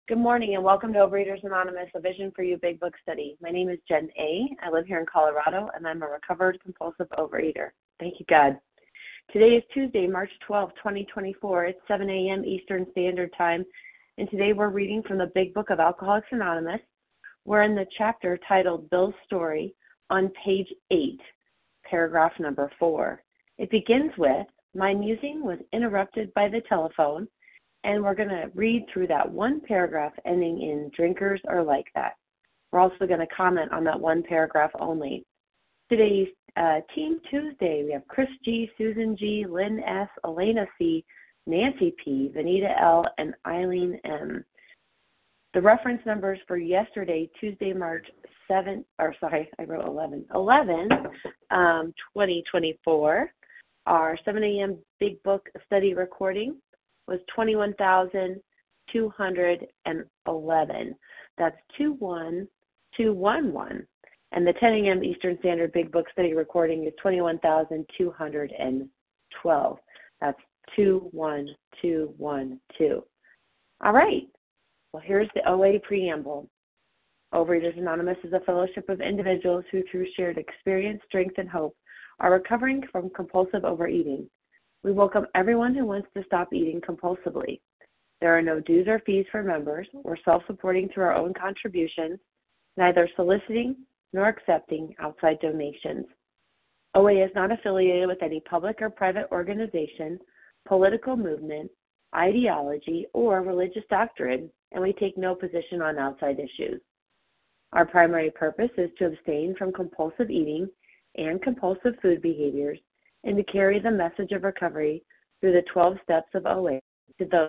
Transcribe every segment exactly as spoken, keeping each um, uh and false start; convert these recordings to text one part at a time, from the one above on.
Good morning and welcome to Overeaters Anonymous, a Vision for You Big Book Study. My name is Jen A. I live here in Colorado and I'm a recovered compulsive overeater. Thank you, God. Today is Tuesday, March twelfth, twenty twenty-four. It's seven a.m. Eastern Standard Time, and today we're reading from the Big Book of Alcoholics Anonymous. We're in the chapter titled Bill's Story on page eight, paragraph number four. It begins with, "My musing was interrupted by the telephone," and we're going to read through that one paragraph ending in "drinkers are like that." We're also going to comment on that one paragraph only. Today's uh, Team Tuesday, we have Chris G., Susan G., Lynn S., Elena C., Nancy P., Vanita L., and Eileen M. The reference numbers for yesterday, Tuesday, March seventh, or sorry, I wrote eleven, eleven, um, twenty twenty-four. Our seven a.m. Big Book Study recording was twenty-one thousand two hundred eleven. That's two one two one one. And the ten a.m. Eastern Standard Big Book Study recording is twenty-one thousand two hundred twelve. That's two one two one two. All right. Well, here's the O A preamble. Overeaters Anonymous is a fellowship of individuals who, through shared experience, strength, and hope, are recovering from compulsive overeating. We welcome everyone who wants to stop eating compulsively. There are no dues or fees for members. We're self-supporting through our own contributions, neither soliciting nor accepting outside donations. O A is not affiliated with any public or private organization, political movement, ideology, or religious doctrine, and we take no position on outside issues. Our primary purpose is to abstain from compulsive eating and compulsive food behaviors and to carry the message of recovery through the twelve steps of O A to those.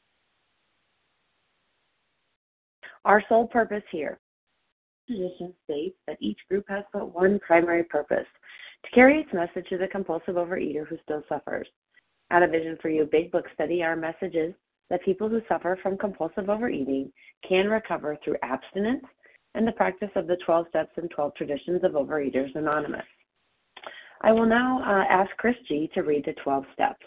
Our sole purpose here, position states that each group has but one primary purpose, to carry its message to the compulsive overeater who still suffers. At A Vision for You Big Book Study, our message is that people who suffer from compulsive overeating can recover through abstinence and the practice of the twelve steps and twelve traditions of Overeaters Anonymous. I will now uh, ask Chris G. to read the twelve steps.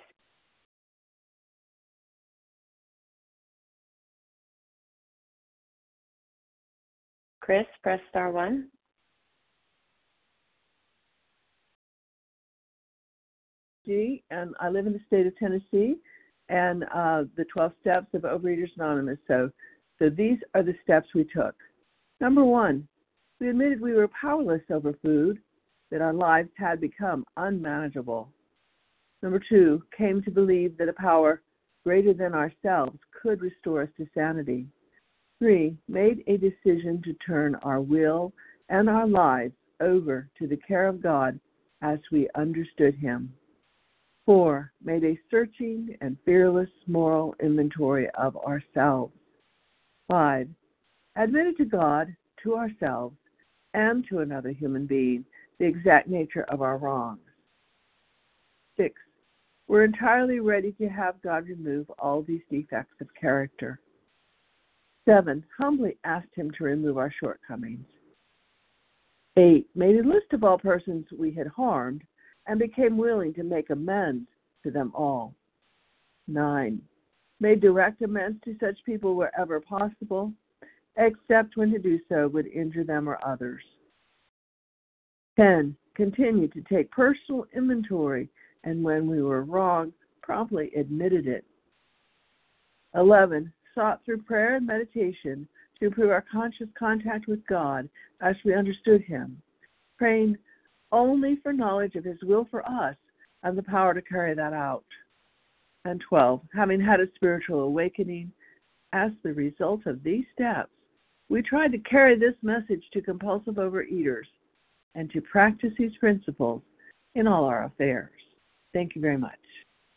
Chris, press star one. G, and I live in the state of Tennessee, and uh, the twelve steps of Overeaters Anonymous. So, so these are the steps we took. Number one, we admitted we were powerless over food, that our lives had become unmanageable. Number two, came to believe that a power greater than ourselves could restore us to sanity. Three, made a decision to turn our will and our lives over to the care of God as we understood Him. Four, made a searching and fearless moral inventory of ourselves. Five, admitted to God, to ourselves, and to another human being the exact nature of our wrongs. Six, we're entirely ready to have God remove all these defects of character. Seven, humbly asked Him to remove our shortcomings. Eight, made a list of all persons we had harmed and became willing to make amends to them all. Nine, made direct amends to such people wherever possible, except when to do so would injure them or others. Ten, continued to take personal inventory, and when we were wrong, promptly admitted it. Eleven, sought through prayer and meditation to improve our conscious contact with God as we understood Him, praying only for knowledge of His will for us and the power to carry that out. And twelve, having had a spiritual awakening, as the result of these steps, we tried to carry this message to compulsive overeaters and to practice these principles in all our affairs. Thank you very much.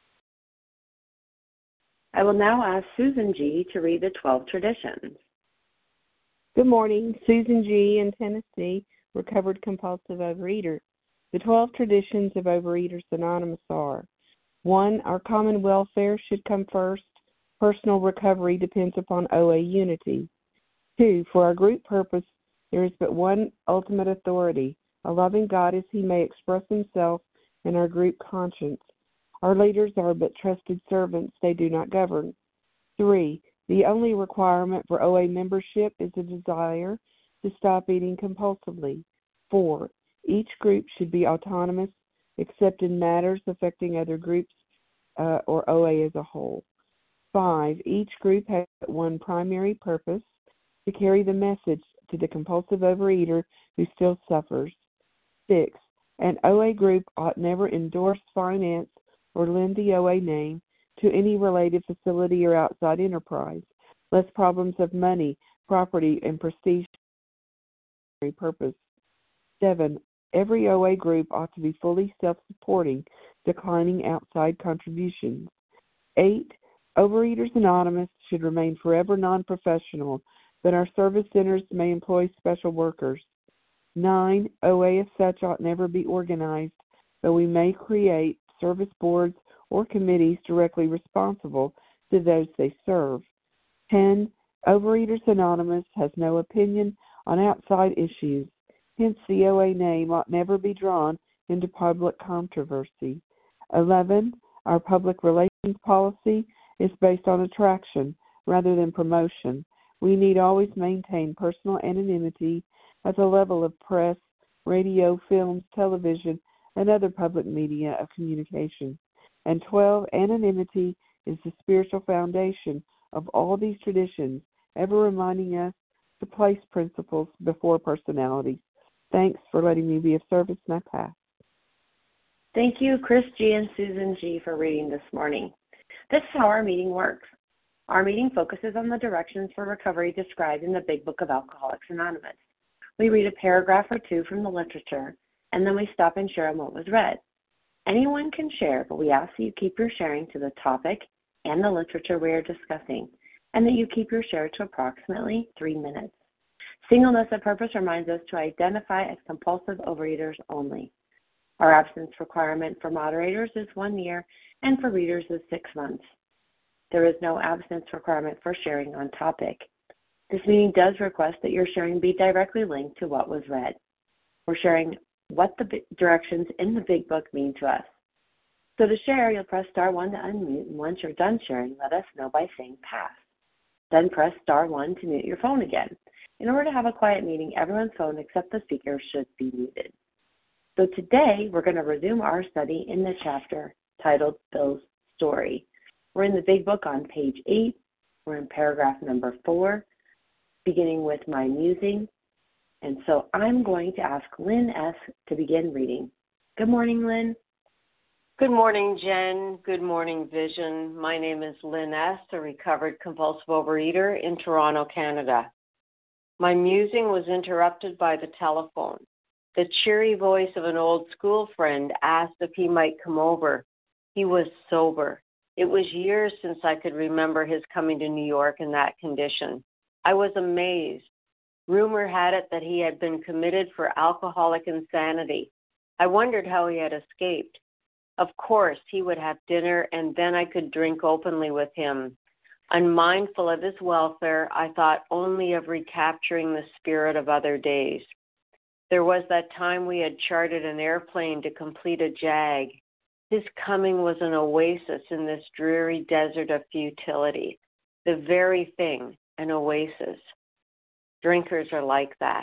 I will now ask Susan G. to read the twelve traditions. Good morning. Susan G. in Tennessee, recovered compulsive overeater. The twelve traditions of Overeaters Anonymous are: one, our common welfare should come first. Personal recovery depends upon O A unity. Two, for our group purpose, there is but one ultimate authority, a loving God as He may express Himself in our group conscience. Our leaders are but trusted servants, they do not govern. Three, The only requirement for O A membership is a desire to stop eating compulsively. Four, each group should be autonomous except in matters affecting other groups uh, or O A as a whole. Five, each group has one primary purpose: to carry the message to the compulsive overeater who still suffers. Six, an O A group ought never endorse, finance, or lend the O A name to any related facility or outside enterprise, lest problems of money, property, and prestige purpose. Seven, every O A group ought to be fully self-supporting, declining outside contributions. Eight, Overeaters Anonymous should remain forever non-professional, but our service centers may employ special workers. Nine, O A as such ought never be organized, but we may create service boards or committees directly responsible to those they serve. Ten, Overeaters Anonymous has no opinion on outside issues. Hence, the O A name ought never be drawn into public controversy. Eleven, our public relations policy is based on attraction rather than promotion. We need always maintain personal anonymity at the level of press, radio, films, television, and other public media of communication. And twelve, anonymity is the spiritual foundation of all these traditions, ever reminding us to place principles before personalities. Thanks for letting me be of service, and I pass. Thank you, Chris G. and Susan G. for reading this morning. This is how our meeting works. Our meeting focuses on the directions for recovery described in the Big Book of Alcoholics Anonymous. We read a paragraph or two from the literature, and then we stop and share on what was read. Anyone can share, but we ask that you keep your sharing to the topic and the literature we are discussing, and that you keep your share to approximately three minutes. Singleness of purpose reminds us to identify as compulsive overeaters only. Our absence requirement for moderators is one year, and for readers is six months. There is no absence requirement for sharing on topic. This meeting does request that your sharing be directly linked to what was read. We're sharing what the directions in the Big Book mean to us. So to share, you'll press star one to unmute, and once you're done sharing, let us know by saying pass. Then press star one to mute your phone again. In order to have a quiet meeting, everyone's phone except the speaker should be muted. So today, we're going to resume our study in the chapter titled Bill's Story. We're in the Big Book on page eight. We're in paragraph number four, beginning with my musing. And so I'm going to ask Lynn S. to begin reading. Good morning, Lynn. Good morning, Jen. Good morning, Vision. My name is Lynn S., a recovered compulsive overeater in Toronto, Canada. My musing was interrupted by the telephone. The cheery voice of an old school friend asked if he might come over. He was sober. It was years since I could remember his coming to New York in that condition. I was amazed. Rumor had it that he had been committed for alcoholic insanity. I wondered how he had escaped. Of course, he would have dinner, and then I could drink openly with him. Unmindful of his welfare, I thought only of recapturing the spirit of other days. There was that time we had chartered an airplane to complete a jag. His coming was an oasis in this dreary desert of futility. The very thing, an oasis. Drinkers are like that.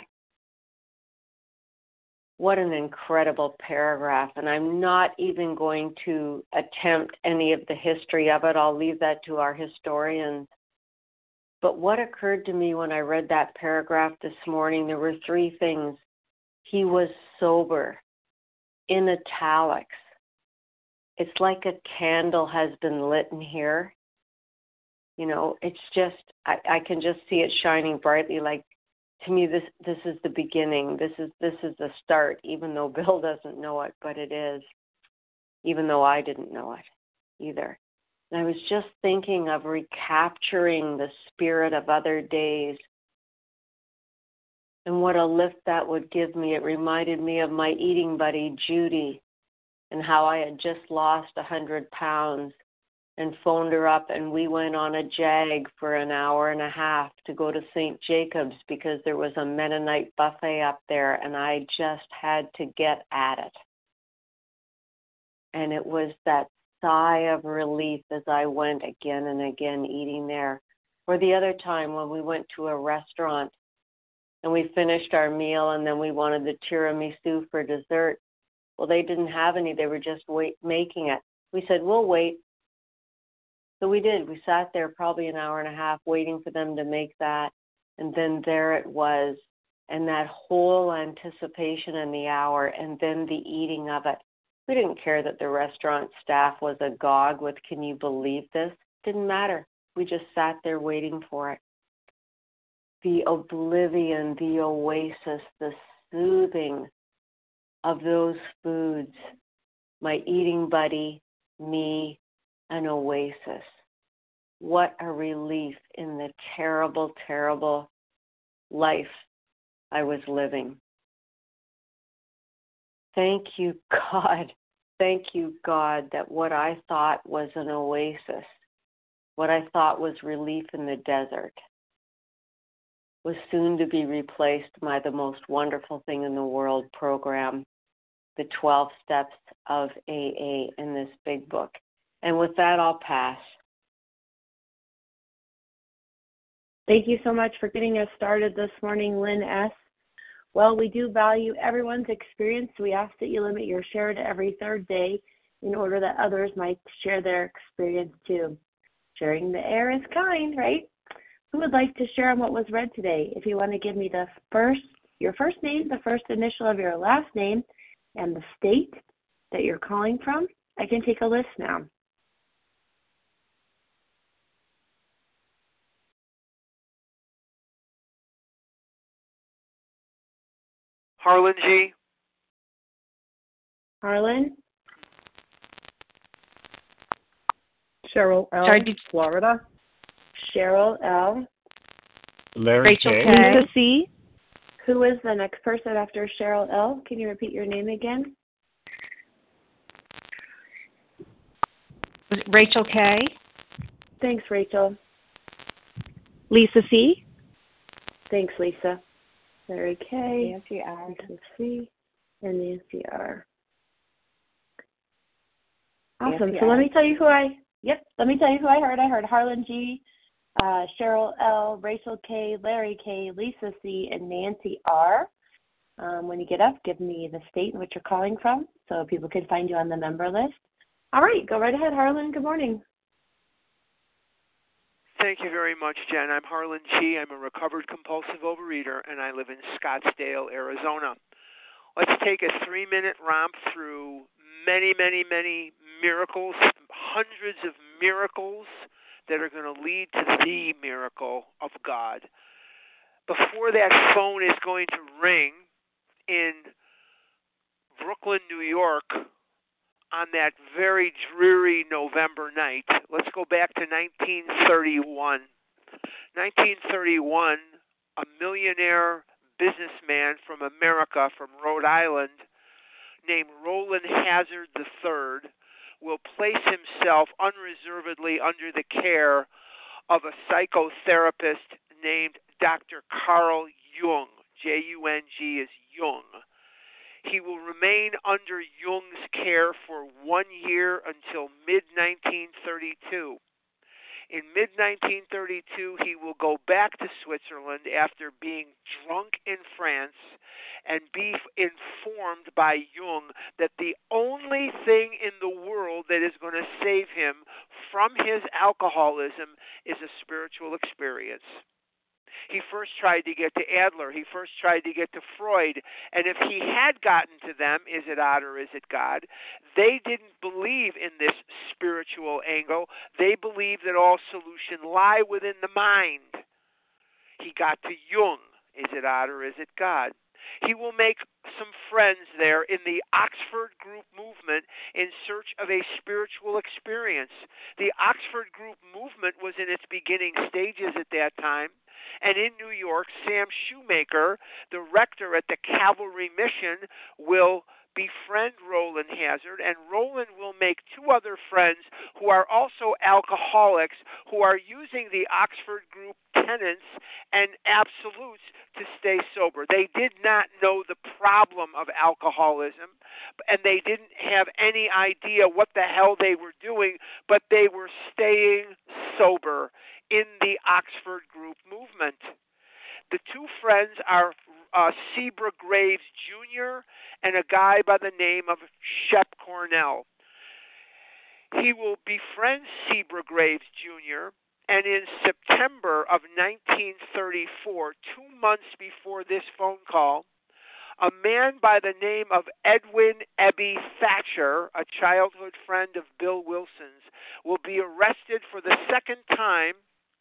What an incredible paragraph, and I'm not even going to attempt any of the history of it. I'll leave that to our historians. But what occurred to me when I read that paragraph this morning, there were three things. He was sober, in italics. It's like a candle has been lit in here. You know, it's just, I, I can just see it shining brightly. Like, to me, this this is the beginning. This is this is the start, even though Bill doesn't know it, but it is, even though I didn't know it either. And I was just thinking of recapturing the spirit of other days and what a lift that would give me. It reminded me of my eating buddy, Judy, and how I had just lost one hundred pounds and phoned her up, and we went on a jag for an hour and a half to go to Saint Jacob's because there was a Mennonite buffet up there, and I just had to get at it. And it was that sigh of relief as I went again and again eating there. Or the other time when we went to a restaurant and we finished our meal and then we wanted the tiramisu for dessert. Well, they didn't have any. They were just wait, making it. We said, we'll wait. So we did. We sat there probably an hour and a half waiting for them to make that. And then there it was. And that whole anticipation in the hour and then the eating of it. We didn't care that the restaurant staff was agog with, can you believe this? Didn't matter. We just sat there waiting for it. The oblivion, the oasis, the soothing of those foods. My eating buddy, me, an oasis. What a relief in the terrible, terrible life I was living. Thank you, God. Thank you, God, that what I thought was an oasis, what I thought was relief in the desert, was soon to be replaced by the most wonderful thing in the world program, the twelve Steps of A A in this big book. And with that, I'll pass. Thank you so much for getting us started this morning, Lynn S. Well, we do value everyone's experience. We ask that you limit your share to every third day in order that others might share their experience too. Sharing the air is kind, right? Who would like to share on what was read today? If you want to give me the first, your first name, the first initial of your last name, and the state that you're calling from, I can take a list now. Harlan G. Harlan? Cheryl L. Sorry, did- Florida. Cheryl L. Larry Rachel K. K. Lisa C. Who is the next person after Cheryl L? Can you repeat your name again? Was it Rachel K. Thanks, Rachel. Lisa C. Thanks, Lisa. Larry K. Nancy R. Lisa C. And Nancy R. Awesome. Nancy So R. let me tell you who I, yep, let me tell you who I heard. I heard Harlan G., uh, Cheryl L., Rachel K., Larry K., Lisa C., and Nancy R. Um, when you get up, give me the state in which you're calling from so people can find you on the member list. All right, go right ahead, Harlan. Good morning. Thank you very much, Jen. I'm Harlan G. I'm a recovered compulsive overeater, and I live in Scottsdale, Arizona. Let's take a three-minute romp through many, many, many miracles, hundreds of miracles that are going to lead to the miracle of God. Before that phone is going to ring in Brooklyn, New York, on that very dreary November night, let's go back to nineteen thirty-one. nineteen thirty-one, a millionaire businessman from America, from Rhode Island, named Roland Hazard the third, will place himself unreservedly under the care of a psychotherapist named Doctor Carl Jung. J U N G is Jung. He will remain under Jung's care for one year until mid nineteen thirty-two. In mid nineteen thirty-two, he will go back to Switzerland after being drunk in France and be informed by Jung that the only thing in the world that is going to save him from his alcoholism is a spiritual experience. He first tried to get to Adler. He first tried to get to Freud. And if he had gotten to them, is it odd or is it God? They didn't believe in this spiritual angle. They believed that all solutions lie within the mind. He got to Jung. Is it odd or is it God? He will make some friends there in the Oxford Group movement in search of a spiritual experience. The Oxford Group movement was in its beginning stages at that time. And in New York, Sam Shoemaker, the rector at the Calvary Mission, will befriend Roland Hazard, and Roland will make two other friends who are also alcoholics who are using the Oxford Group tenets and absolutes to stay sober. They did not know the problem of alcoholism, and they didn't have any idea what the hell they were doing, but they were staying sober in the Oxford Group movement. The two friends are uh, Sebra Graves Junior and a guy by the name of Shep Cornell. He will befriend Sebra Graves Junior, and in September of nineteen thirty-four, two months before this phone call, a man by the name of Edwin Ebby Thatcher, a childhood friend of Bill Wilson's, will be arrested for the second time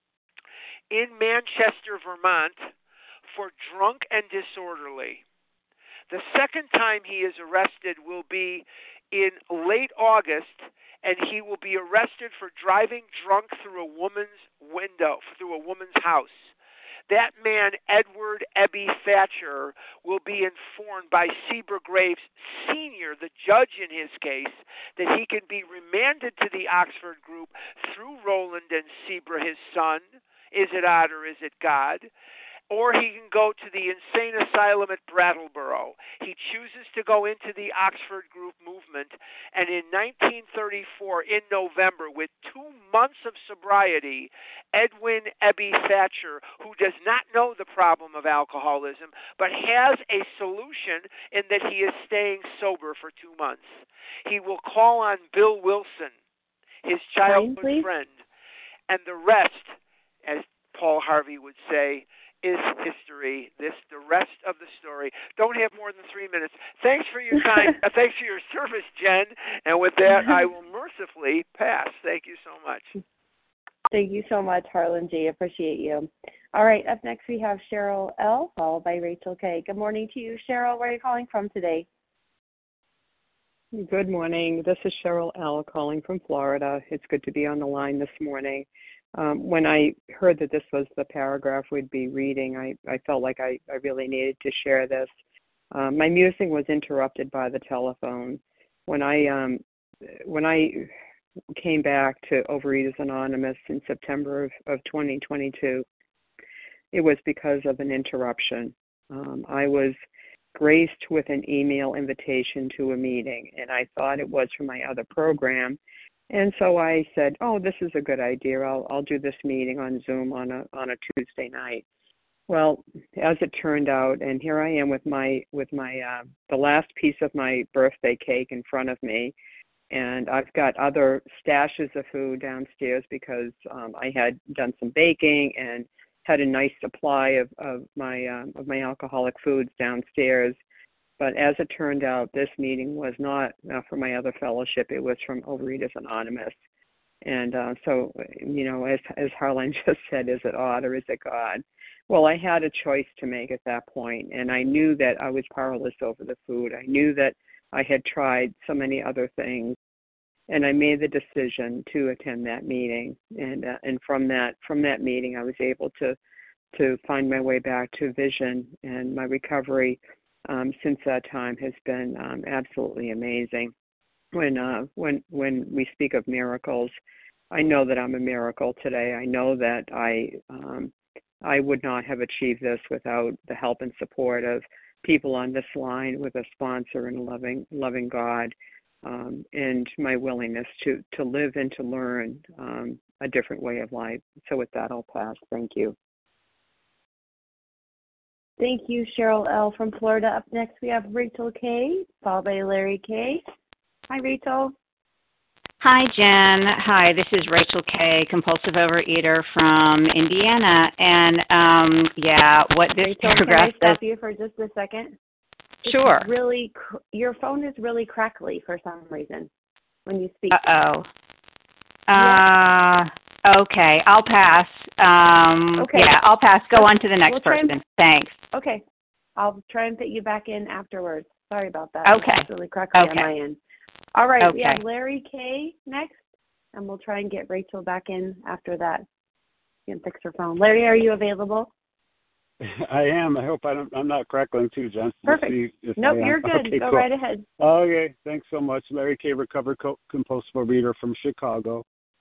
in Manchester, Vermont, for drunk and disorderly. The second time he is arrested will be in late August, and he will be arrested for driving drunk through a woman's window, through a woman's house. That man, Edward Ebby Thatcher, will be informed by Sebra Graves Senior, the judge in his case, that he can be remanded to the Oxford Group through Roland and Sebra, his son. Is it odd or is it God? Or he can go to the insane asylum at Brattleboro. He chooses to go into the Oxford Group movement, and in nineteen thirty-four, in November, with two months of sobriety, Edwin Ebby Thatcher, who does not know the problem of alcoholism, but has a solution in that he is staying sober for two months. He will call on Bill Wilson, his childhood Fine, friend, and the rest, as Paul Harvey would say, is history. This, the rest of the story. Don't have more than three minutes. Thanks for your time. uh, thanks for your service, Jen. And with that, I will mercifully pass. Thank you so much. Thank you so much, Harlan G. Appreciate you. All right, up next we have Cheryl L., followed by Rachel K. Good morning to you, Cheryl. Where are you calling from today? Good morning. This is Cheryl L. calling from Florida. It's good to be on the line this morning. Um, when I heard that this was the paragraph we'd be reading, I, I felt like I, I really needed to share this. Um, my musing was interrupted by the telephone. When I um, when I came back to Overeaters Anonymous in September of, of twenty twenty-two, it was because of an interruption. Um, I was graced with an email invitation to a meeting, and I thought it was from my other program. And so I said, "Oh, this is a good idea. I'll I'll do this meeting on Zoom on a on a Tuesday night." Well, as it turned out, and here I am with my with my uh, the last piece of my birthday cake in front of me, and I've got other stashes of food downstairs because um, I had done some baking and had a nice supply of of my um, of my alcoholic foods downstairs. But as it turned out, this meeting was not uh, for my other fellowship. It was from Overeaters Anonymous. And uh, so, you know, as as Harlan just said, is it odd or is it God? Well, I had a choice to make at that point, and I knew that I was powerless over the food. I knew that I had tried so many other things, and I made the decision to attend that meeting. And uh, and from that from that meeting, I was able to to find my way back to vision, and my recovery Um, since that time has been um, absolutely amazing. When uh, when when we speak of miracles, I know that I'm a miracle today. I know that I um, I would not have achieved this without the help and support of people on this line, with a sponsor and a loving loving God, um, and my willingness to to live and to learn um, a different way of life. So with that, I'll pass. Thank you. Thank you, Cheryl L. from Florida. Up next, we have Rachel K., followed by Larry K. Hi, Rachel. Hi, Jen. Hi, this is Rachel K., compulsive overeater from Indiana. And, um, yeah, what this Rachel, paragraph can I stop says... you for just a second? Sure. It's really, your phone is really crackly for some reason when you speak. Uh-oh. Yeah. Uh, okay, I'll pass. Um, okay. Yeah, I'll pass. Go on to the next we'll person. And, Thanks. Okay. I'll try and fit you back in afterwards. Sorry about that. Okay. It's really crackly okay. on my end. All right, okay. we have Larry K. next, and we'll try and get Rachel back in after that. You can fix her phone. Larry, are you available? I am. I hope I don't, I'm not crackling too, Jen. Perfect. We'll see if nope, I am. you're good. Okay, Go cool. right ahead. Okay, thanks so much. Larry K., recovered co- compulsive overeater from Chicago.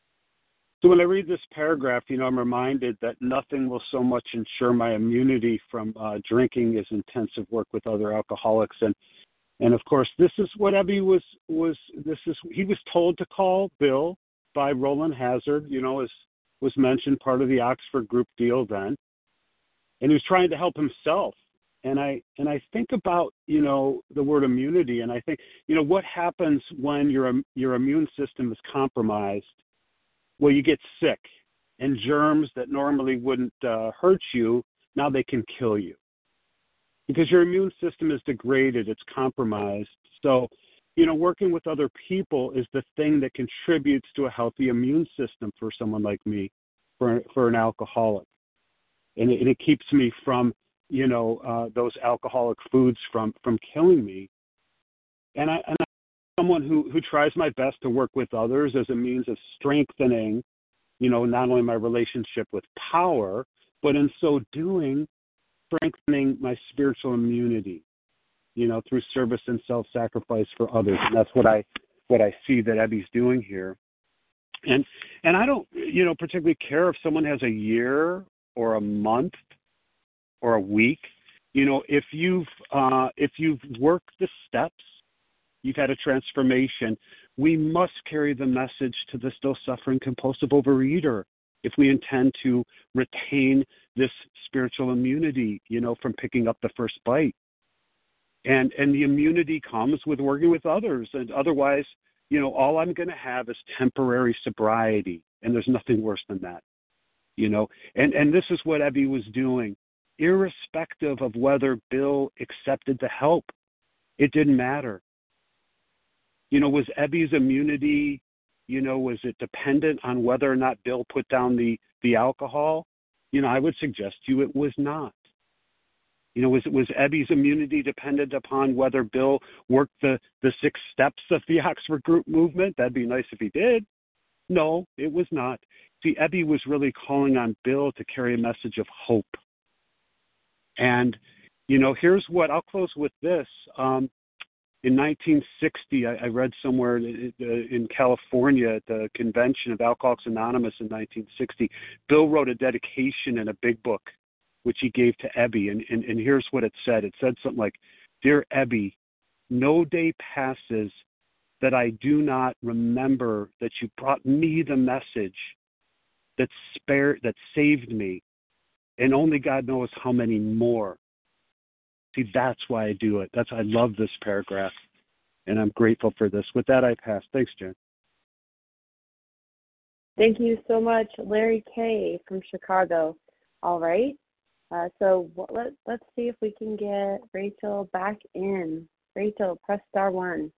So when I read this paragraph, you know, I'm reminded that nothing will so much ensure my immunity from uh, drinking as intensive work with other alcoholics. And, and of course, this is what Ebby was, was, this is, he was told to call Bill by Roland Hazard, you know, as was mentioned, part of the Oxford group deal then. And he was trying to help himself. And I and I think about, you know, the word immunity, and I think, you know, what happens when your your immune system is compromised? Well, you get sick, and germs that normally wouldn't uh, hurt you, now they can kill you. Because your immune system is degraded, it's compromised. So, you know, working with other people is the thing that contributes to a healthy immune system for someone like me, for for an alcoholic. And it, and it keeps me from, you know, uh, those alcoholic foods from, from killing me. And, I, and I'm someone who, who tries my best to work with others as a means of strengthening, you know, not only my relationship with power, but in so doing, strengthening my spiritual immunity, you know, through service and self-sacrifice for others. And that's what I what I see that Ebby's doing here. And and I don't, you know, particularly care if someone has a year or a month or a week. You know, if you've uh, if you've worked the steps, you've had a transformation, we must carry the message to the still suffering compulsive overeater if we intend to retain this spiritual immunity, you know, from picking up the first bite. And and the immunity comes with working with others. And otherwise, you know, all I'm going to have is temporary sobriety. And there's nothing worse than that. You know, and, and this is what Ebby was doing, irrespective of whether Bill accepted the help. It didn't matter. You know, was Ebby's immunity, you know, was it dependent on whether or not Bill put down the, the alcohol? You know, I would suggest to you it was not. You know, was was Ebby's immunity dependent upon whether Bill worked the, the six steps of the Oxford Group movement? That'd be nice if he did. No, it was not. See, Ebby was really calling on Bill to carry a message of hope. And, you know, here's what, I'll close with this. Um, in nineteen sixty, I, I read somewhere in, in California at the convention of Alcoholics Anonymous in nineteen sixty, Bill wrote a dedication in a big book, which he gave to Ebby. And, and, and here's what it said. It said something like, "Dear Ebby, no day passes that I do not remember that you brought me the message that spared, that saved me, and only God knows how many more." See, that's why I do it. That's I love this paragraph, and I'm grateful for this. With that, I pass. Thanks, Jen. Thank you so much, Larry K. from Chicago. All right. Uh, so what, let, let's see if we can get Rachel back in. Rachel, press star one.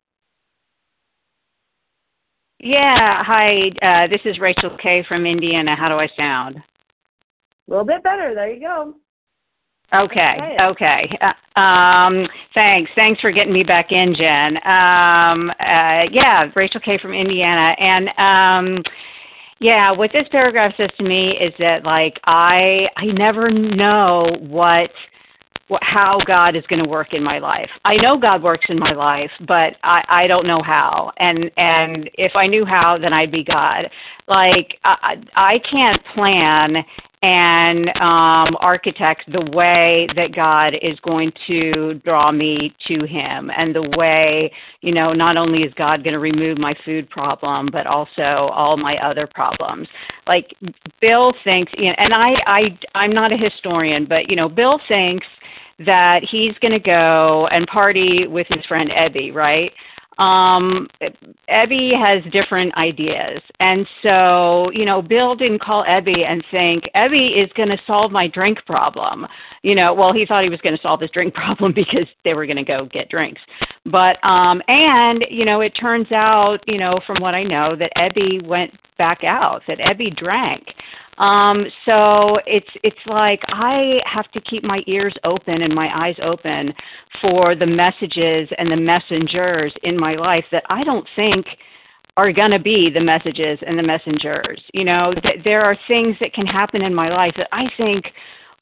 Yeah, hi, uh, this is Rachel K. from Indiana. How do I sound? A little bit better. There you go. Okay, okay. Uh, um, thanks. Thanks for getting me back in, Jen. Um, uh, yeah, Rachel K. from Indiana. And, um, yeah, what this paragraph says to me is that, like, I I never know what... how God is going to work in my life. I know God works in my life, but I, I don't know how. And and if I knew how, then I'd be God. Like, I, I can't plan and um, architect the way that God is going to draw me to him, and the way, you know, not only is God going to remove my food problem, but also all my other problems. Like, Bill thinks, you know, and I, I, I'm not a historian, but, you know, Bill thinks that he's going to go and party with his friend Ebby, right? Um, Ebby has different ideas. And so, you know, Bill didn't call Ebby and think, Ebby is going to solve my drink problem. You know, well, he thought he was going to solve his drink problem because they were going to go get drinks. But, um, and, you know, it turns out, you know, from what I know, that Ebby went back out, that Ebby drank. Um, so it's it's like I have to keep my ears open and my eyes open for the messages and the messengers in my life that I don't think are going to be the messages and the messengers. You know, th- there are things that can happen in my life that I think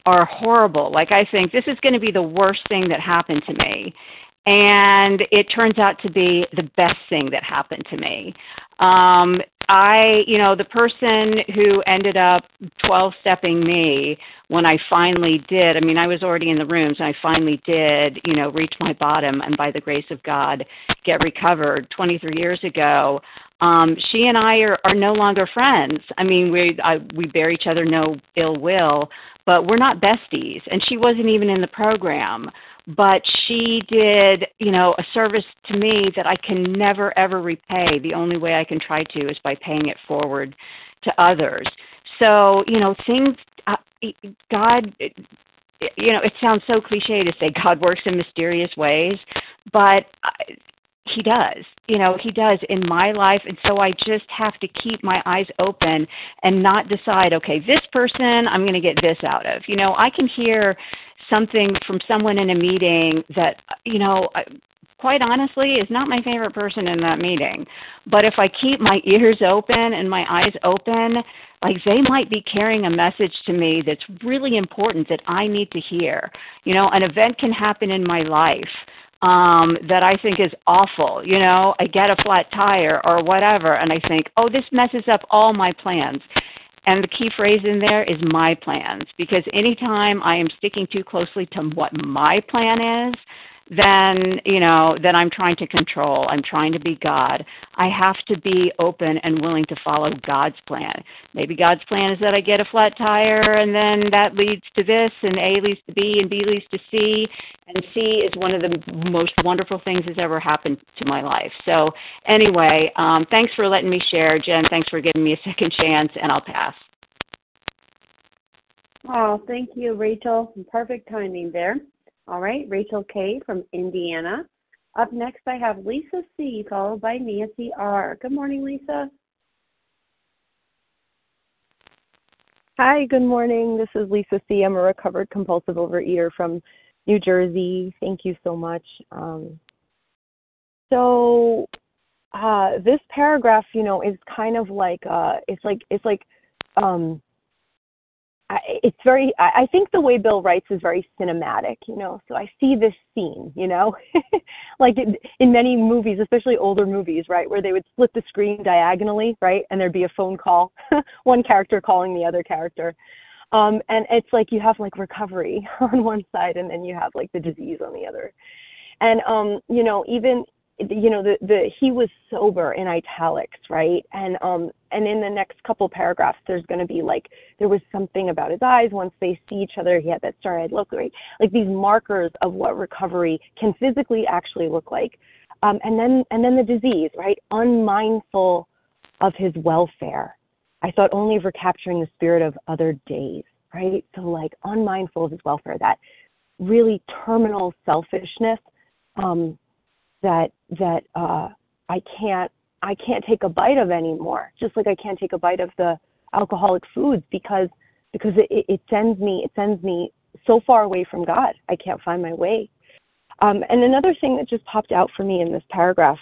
are horrible. Like I think this is going to be the worst thing that happened to me. And it turns out to be the best thing that happened to me. Um, I, you know, the person who ended up twelve-stepping me when I finally did, I mean, I was already in the rooms, and I finally did, you know, reach my bottom and by the grace of God get recovered twenty-three years ago. Um, she and I are, are no longer friends. I mean, we I, we bear each other no ill will, but we're not besties. And she wasn't even in the program. But she did, you know, a service to me that I can never, ever repay. The only way I can try to is by paying it forward to others. So, you know, things, uh, God, you know, it sounds so cliche to say God works in mysterious ways, but he does, you know, he does in my life. And so I just have to keep my eyes open and not decide, okay, this person I'm going to get this out of. You know, I can hear something from someone in a meeting that, you know, quite honestly is not my favorite person in that meeting. But if I keep my ears open and my eyes open, like they might be carrying a message to me that's really important that I need to hear. You know, an event can happen in my life um, that I think is awful. You know, I get a flat tire or whatever, and I think, oh, this messes up all my plans. And the key phrase in there is my plans, because anytime I am sticking too closely to what my plan is, then, you know, then I'm trying to control. I'm trying to be God. I have to be open and willing to follow God's plan. Maybe God's plan is that I get a flat tire, and then that leads to this, and A leads to B, and B leads to C, and C is one of the most wonderful things that's ever happened to my life. So anyway, um, thanks for letting me share, Jen. Thanks for giving me a second chance, and I'll pass. Oh, thank you, Rachel. Perfect timing there. All right, Rachel K. from Indiana. Up next, I have Lisa C., followed by Nancy R. Good morning, Lisa. Hi, good morning. This is Lisa C. I'm a recovered compulsive overeater from New Jersey. Thank you so much. Um, so uh, this paragraph, you know, is kind of like, uh, it's like, it's like, um, I, it's very, I, I think the way Bill writes is very cinematic, you know, so I see this scene, you know, like in, in many movies, especially older movies, right, where they would split the screen diagonally, right, and there'd be a phone call, one character calling the other character. Um, and it's like you have like recovery on one side, and then you have like the disease on the other. And, um, you know, even, you know, the, the he was sober in italics, right? And um and in the next couple paragraphs, there's going to be like, there was something about his eyes. Once they see each other, he had that starry-eyed look, right? Like these markers of what recovery can physically actually look like. Um, and then and then the disease, right? Unmindful of his welfare. I thought only of recapturing the spirit of other days, right? So like unmindful of his welfare, that really terminal selfishness, um, that that uh, I can't I can't take a bite of anymore. Just like I can't take a bite of the alcoholic foods because because it, it sends me it sends me so far away from God. I can't find my way. Um, and another thing that just popped out for me in this paragraph,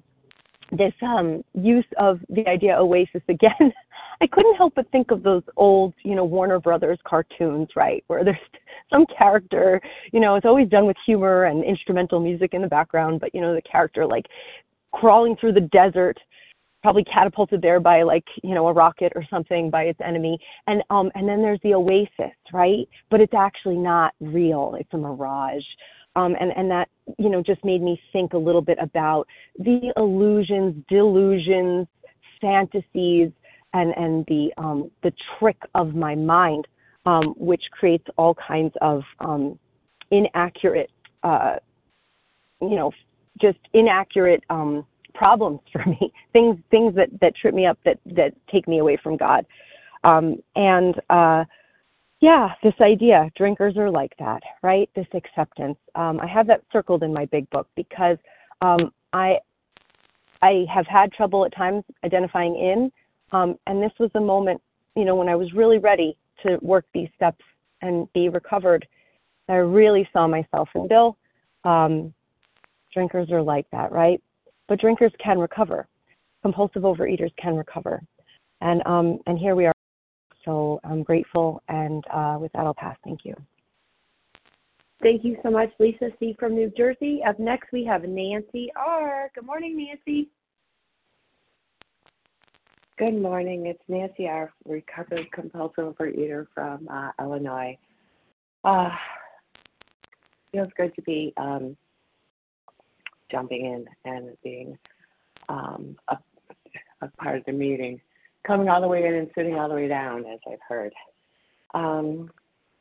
this um, use of the idea oasis again. I couldn't help but think of those old, you know, Warner Brothers cartoons, right, where there's some character, you know, it's always done with humor and instrumental music in the background, but, you know, the character, like, crawling through the desert, probably catapulted there by, like, you know, a rocket or something by its enemy, and um, and then there's the oasis, right, but it's actually not real, it's a mirage. Um, and, and that, you know, just made me think a little bit about the illusions, delusions, fantasies, and, and the um, the trick of my mind, um, which creates all kinds of um, inaccurate, uh, you know, just inaccurate um, problems for me, things things that, that trip me up, that, that take me away from God. Um, and, uh, yeah, this idea, drinkers are like that, right? This acceptance. Um, I have that circled in my big book because um, I I have had trouble at times identifying in, um, and this was the moment, you know, when I was really ready to work these steps and be recovered. I really saw myself in Bill. Um, drinkers are like that, right? But drinkers can recover. Compulsive overeaters can recover. And um, and here we are. so I'm grateful, and uh, with that, I'll pass. Thank you. Thank you so much, Lisa C. from New Jersey. Up next, we have Nancy R. Good morning, Nancy. Good morning. It's Nancy R., recovered compulsive overeater from uh, Illinois. Uh, feels good to be um, jumping in and being um, a, a part of the meeting, coming all the way in and sitting all the way down, as I've heard. Um,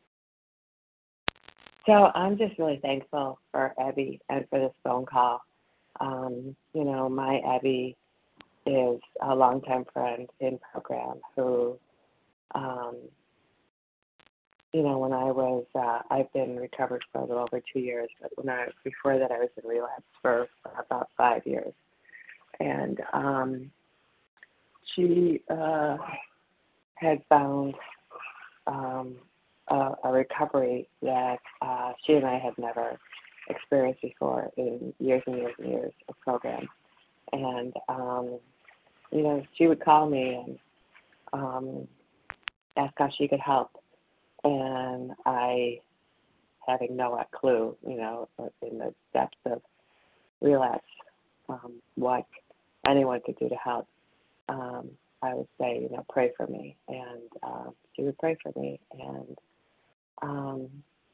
so I'm just really thankful for Abby and for this phone call. Um, you know, my Abby is a longtime friend in program who, um, you know, when I was, uh, I've been recovered for a little over two years, but when I, before that I was in relapse for about five years. And um, she uh, had found um, a, a recovery that uh, she and I had never experienced before in years and years and years of program. And, um, you know, she would call me and um, ask how she could help. And I, having no clue, you know, in the depths of relapse, um, what anyone could do to help, um, I would say, you know, pray for me. And uh, she would pray for me. And, um,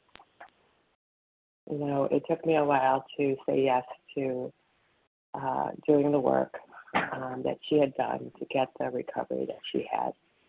you know, it took me a while to say yes to uh, doing the work um, that she had done to get the recovery that she had.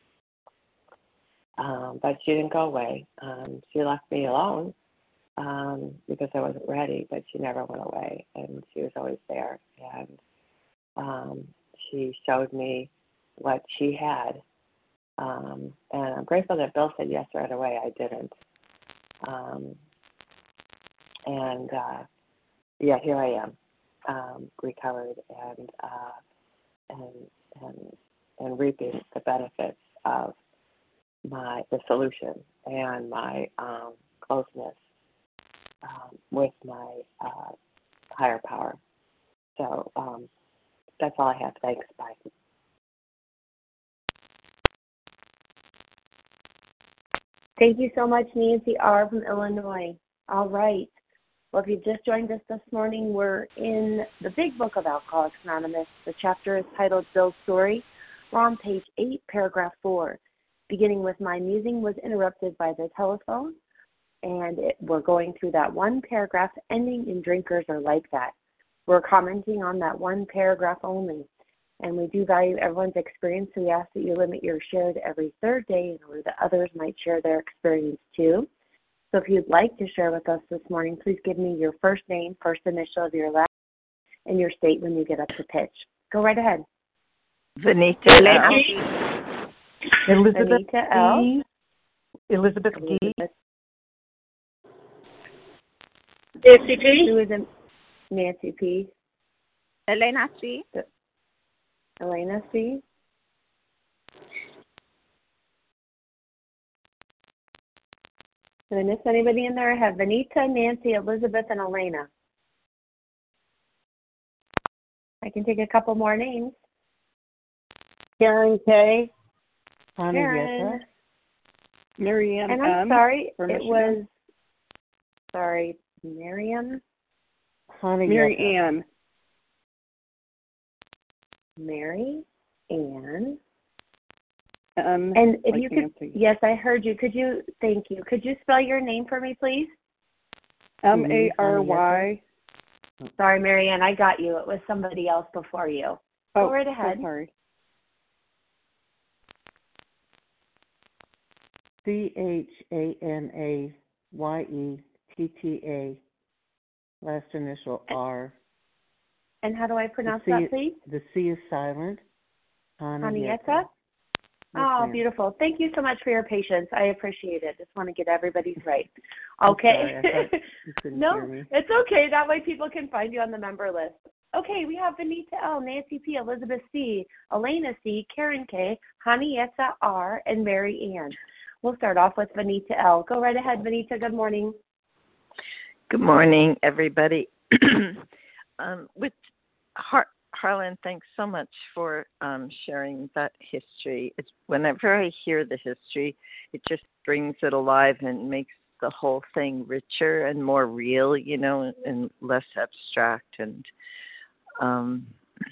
Um, but she didn't go away. Um, she left me alone um, because I wasn't ready, but she never went away, and she was always there. And um, she showed me what she had, um, and I'm grateful that Bill said yes right away. I didn't. Um, and, uh, yeah, here I am, um, recovered and, uh, and, and, and reaping the benefits of my the solution and my um, closeness um, with my uh, higher power. So um, that's all I have. Thanks. Bye. Thank you so much, Nancy R. from Illinois. All right. Well, if you've just joined us this morning, we're in the Big Book of Alcoholics Anonymous. The chapter is titled Bill's Story. We're on page eight, paragraph four. Beginning with my musing was interrupted by the telephone, and it, we're going through that one paragraph, ending in drinkers are like that. We're commenting on that one paragraph only, and we do value everyone's experience, so we ask that you limit your share to every third day in order that others might share their experience too. So if you'd like to share with us this morning, please give me your first name, first initial of your last, and your state when you get up to pitch. Go right ahead. Vanita L. Elizabeth Anita L. G. Elizabeth G. Nancy P. Who is in Nancy P. Elena C. Elena C. Did I miss anybody in there? I have Vanita, Nancy, Elizabeth, and Elena. I can take a couple more names. Karen K. Karen. Miriam And I'm M. sorry, it Michigan. was, sorry, Miriam? Mary Ann. Mary Ann. Um, and if like you could, Nancy. yes, I heard you. Could you, thank you. Could you spell your name for me, please? M A R Y. Sorry, Mary Ann, I got you. It was somebody else before you. Go Oh, right ahead. So sorry. C H A N A Y E T T A, last initial R. And how do I pronounce C, that, please? The C is silent. Hanieta? Oh, beautiful. Thank you so much for your patience. I appreciate it. Just want to get everybody's right. Okay. No, it's okay. That way people can find you on the member list. Okay, we have Vanita L, Nancy P, Elizabeth C, Elena C, Karen K, Hanieta R, and Mary Ann. We'll start off with Vanita L. Go right ahead, Vanita. Good morning. Good morning, everybody. um, with heart Harlan, thanks so much for um, sharing that history. It's, whenever I hear the history, it just brings it alive and makes the whole thing richer and more real, you know, and less abstract. And um,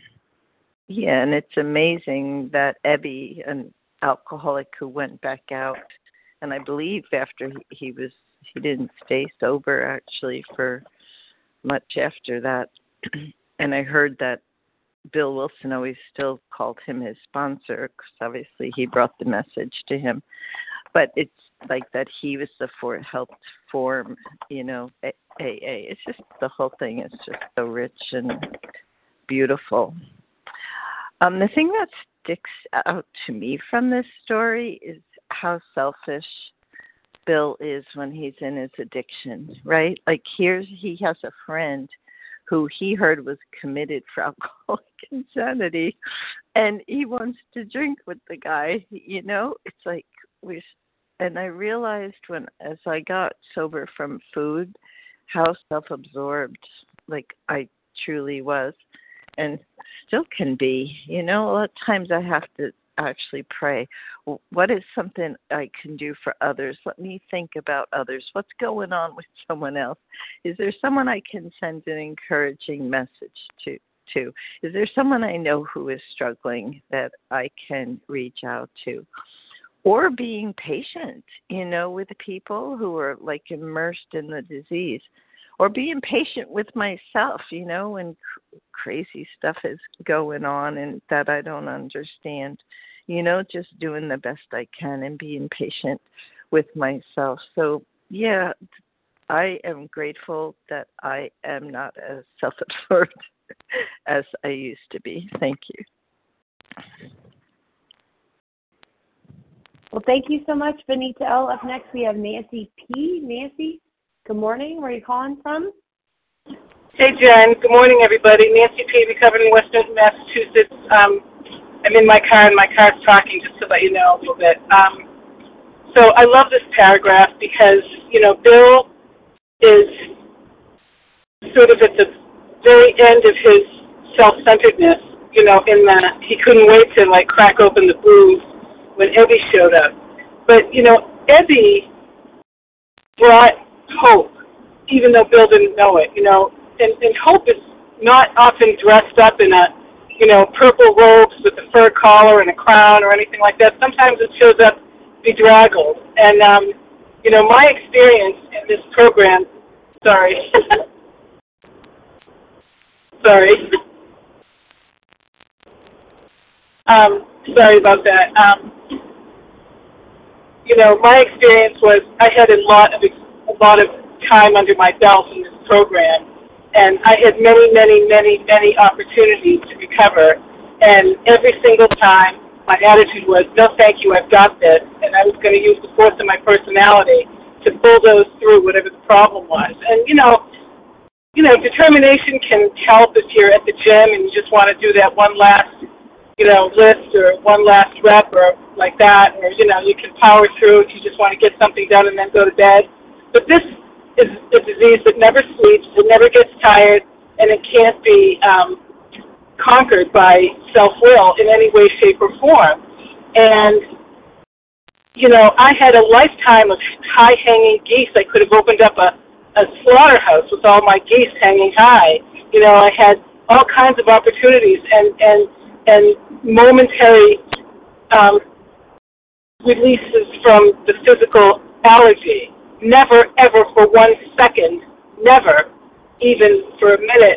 yeah, and it's amazing that Ebby, an alcoholic who went back out, and I believe after he, he was, he didn't stay sober actually for much after that. And I heard that Bill Wilson always still called him his sponsor because obviously he brought the message to him. But it's like that he was the for helped form, you know, A A. It's just the whole thing is just so rich and beautiful. Um, the thing that sticks out to me from this story is how selfish Bill is when he's in his addiction, right? Like here's he has a friend who he heard was committed for alcoholic insanity, and he wants to drink with the guy, you know? It's like, we, and I realized when, as I got sober from food, how self-absorbed, like, I truly was, and still can be, you know? A lot of times I have to actually pray, what is something I can do for others? Let me think about others. What's going on with someone else? Is there someone I can send an encouraging message to? to? Is there someone I know who is struggling that I can reach out to? Or being patient, you know, with people who are like immersed in the disease. Or being patient with myself, you know, when cr- crazy stuff is going on and that I don't understand. You know, just doing the best I can and being patient with myself. So, yeah, I am grateful that I am not as self-absorbed as I used to be. Thank you. Well, thank you so much, Benita L. Up next, we have Nancy P. Nancy, good morning. Where are you calling from? Hey, Jen. Good morning, everybody. Nancy P., recovered in Western Massachusetts. Um, I'm in my car, and my car's talking, just to let you know a little bit. Um, so I love this paragraph because, you know, Bill is sort of at the very end of his self-centeredness, you know, in that he couldn't wait to, like, crack open the booze when Ebby showed up. But, you know, Ebby brought hope, even though Bill didn't know it, you know, and, and hope is not often dressed up in a, you know, purple robes with a fur collar and a crown or anything like that. Sometimes it shows up bedraggled. And, um, you know, my experience in this program, sorry, sorry, um, sorry about that. Um, you know, my experience was I had a lot of, a lot of time under my belt in this program. And I had many, many, many, many opportunities to recover. And every single time, my attitude was, no, thank you, I've got this. And I was going to use the force of my personality to bulldoze through whatever the problem was. And, you know, you know, determination can help if you're at the gym and you just want to do that one last, you know, lift or one last rep or like that. Or, you know, you can power through if you just want to get something done and then go to bed. But this is a disease that never sleeps, it never gets tired, and it can't be um, conquered by self-will in any way, shape, or form. And, you know, I had a lifetime of high-hanging geese. I could have opened up a, a slaughterhouse with all my geese hanging high. You know, I had all kinds of opportunities and, and, and momentary um, releases from the physical allergy. Never, ever for one second, never, even for a minute.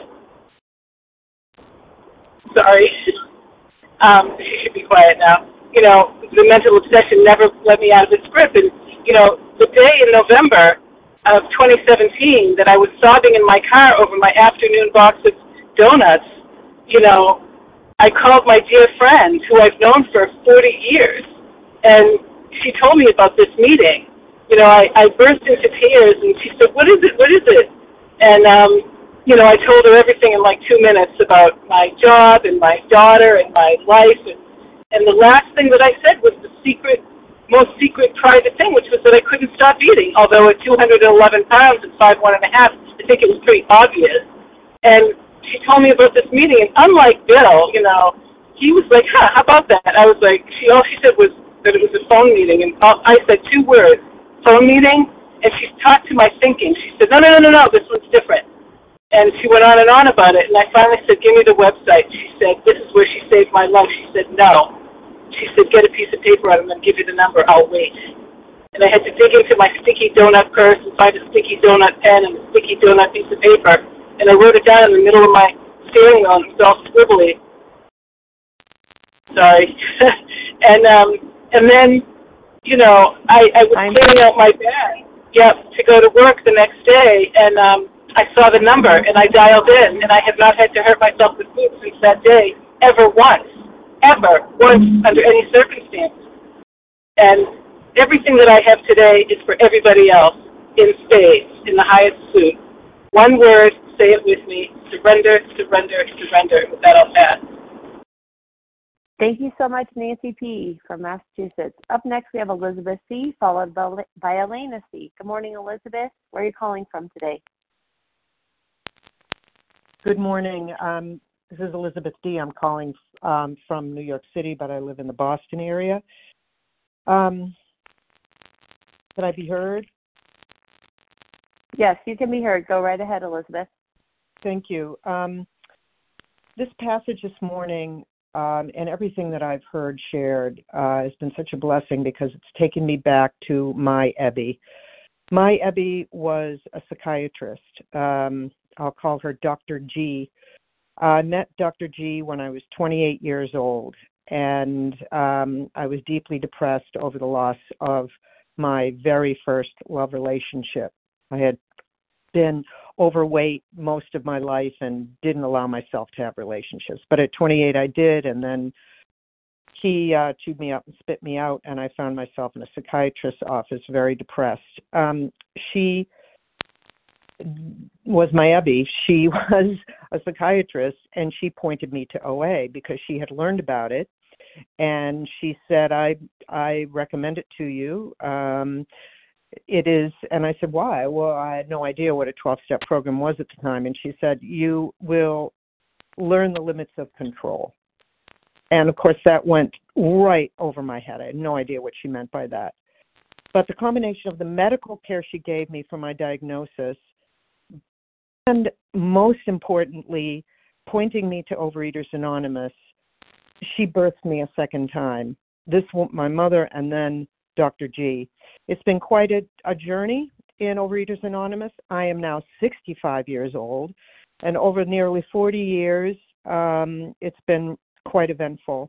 Sorry. um, she should be quiet now. You know, the mental obsession never let me out of its grip. And, you know, the day in November of twenty seventeen that I was sobbing in my car over my afternoon box of donuts, you know, I called my dear friend who I've known for forty years, and she told me about this meeting. You know, I, I burst into tears, and she said, what is it, what is it? And, um, you know, I told her everything in like two minutes about my job and my daughter and my life. And, and the last thing that I said was the secret, most secret private thing, which was that I couldn't stop eating. Although at two hundred eleven pounds and five one and a half, I think it was pretty obvious. And she told me about this meeting, and unlike Bill, you know, he was like, huh, how about that? I was like, she all she said was that it was a phone meeting, and I said two words, phone meeting, and she talked to my thinking. She said, no, no, no, no, no, this one's different. And she went on and on about it, and I finally said, give me the website. She said, this is where she saved my life. She said, no. She said, get a piece of paper out and then give you the number. I'll wait. And I had to dig into my sticky donut purse and find a sticky donut pen and a sticky donut piece of paper, and I wrote it down in the middle of my steering wheel, and it was all scribbly. Sorry. and um, and then, you know, I, I was cleaning out my bag, yep, to go to work the next day, and um, I saw the number, and I dialed in, and I have not had to hurt myself with food since that day, ever once, ever once under any circumstance. And everything that I have today is for everybody else in spades, in the highest suit. One word, say it with me, surrender, surrender, surrender. With that, I'll pass. Thank you so much, Nancy P. from Massachusetts. Up next, we have Elizabeth C., followed by, by Elena C. Good morning, Elizabeth. Where are you calling from today? Good morning. Um, this is Elizabeth D. I'm calling um, from New York City, but I live in the Boston area. Um, can I be heard? Yes, you can be heard. Go right ahead, Elizabeth. Thank you. Um, this passage this morning um, and everything that I've heard shared uh, has been such a blessing because it's taken me back to my Ebby. My Ebby was a psychiatrist. Um, I'll call her Doctor G. I met Doctor G when I was twenty-eight years old, and um, I was deeply depressed over the loss of my very first love relationship. I had been overweight most of my life and didn't allow myself to have relationships. But at twenty-eight, I did, and then he uh, chewed me up and spit me out, and I found myself in a psychiatrist's office very depressed. Um, she was my Ebby. She was a psychiatrist, and she pointed me to O A because she had learned about it. And she said, I I recommend it to you. Um, it is, and I said, why? Well, I had no idea what a twelve-step program was at the time. And she said, you will learn the limits of control. And, of course, that went right over my head. I had no idea what she meant by that. But the combination of the medical care she gave me for my diagnosis and, most importantly, pointing me to Overeaters Anonymous, she birthed me a second time. This, my mother, and then Doctor G. It's been quite a, a journey in Overeaters Anonymous. I am now sixty-five years old, and over nearly forty years, um, it's been quite eventful.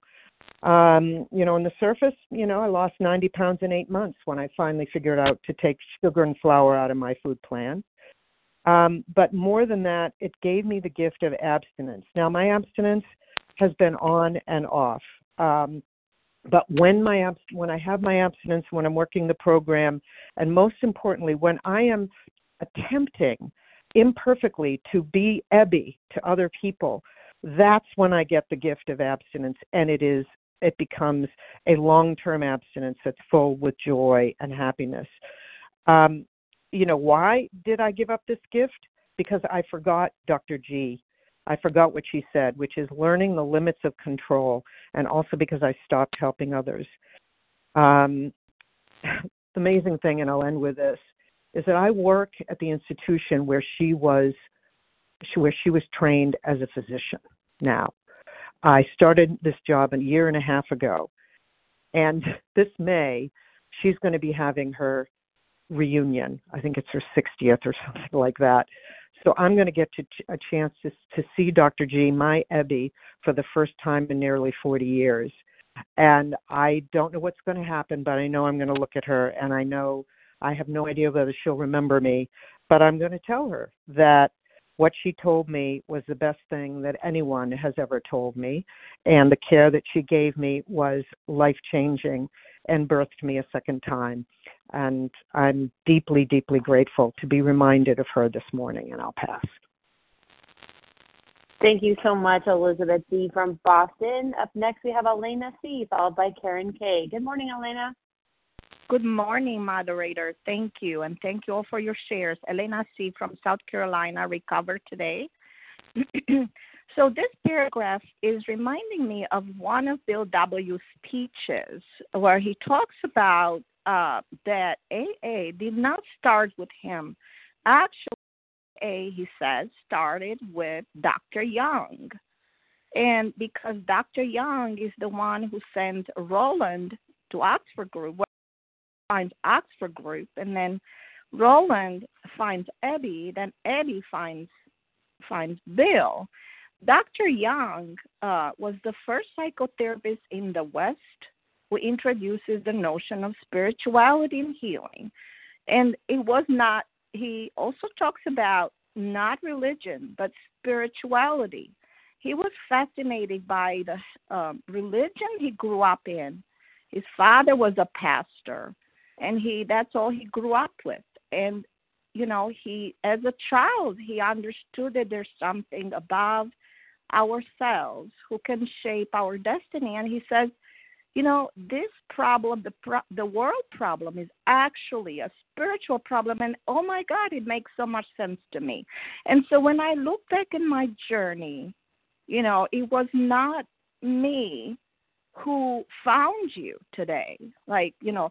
Um, you know, on the surface, you know, I lost ninety pounds in eight months when I finally figured out to take sugar and flour out of my food plan. Um, but more than that, it gave me the gift of abstinence. Now, my abstinence has been on and off. Um, but when my abs- when I have my abstinence, when I'm working the program, and most importantly, when I am attempting imperfectly to be Ebby to other people, that's when I get the gift of abstinence, and it is it becomes a long-term abstinence that's full with joy and happiness. Um, you know, why did I give up this gift? Because I forgot Doctor G. I forgot what she said, which is learning the limits of control, and also because I stopped helping others. Um, the amazing thing, and I'll end with this, is that I work at the institution where she was, where she was trained as a physician. Now, I started this job a year and a half ago, and this May, she's going to be having her reunion. I think it's her sixtieth or something like that. So I'm going to get to a chance to, to see Doctor G, my Ebby, for the first time in nearly forty years. And I don't know what's going to happen, but I know I'm going to look at her, and I know I have no idea whether she'll remember me, but I'm going to tell her that what she told me was the best thing that anyone has ever told me, and the care that she gave me was life-changing and birthed me a second time. And I'm deeply, deeply grateful to be reminded of her this morning, and I'll pass. Thank you so much, Elizabeth C. from Boston. Up next, we have Elena C., followed by Karen K. Good morning, Elena. Good morning, moderator. Thank you, and thank you all for your shares. Elena C. from South Carolina, recovered today. So this paragraph is reminding me of one of Bill W.'s speeches where he talks about uh, that A A did not start with him. Actually, A A, he says, started with Doctor Young. And because Doctor Young is the one who sent Roland to Oxford Group, finds Oxford Group, and then Roland finds Abby, then Abby finds finds Bill. Doctor Young uh, was the first psychotherapist in the West who introduces the notion of spirituality and healing. And it was not, he also talks about not religion, but spirituality. He was fascinated by the um, religion he grew up in. His father was a pastor, and he that's all he grew up with. And, you know, he, as a child, he understood that there's something above ourselves who can shape our destiny. And he says, you know, this problem, the pro- the world problem, is actually a spiritual problem. And, oh, my God, it makes so much sense to me. And so when I look back in my journey, you know, it was not me who found you today. Like, you know,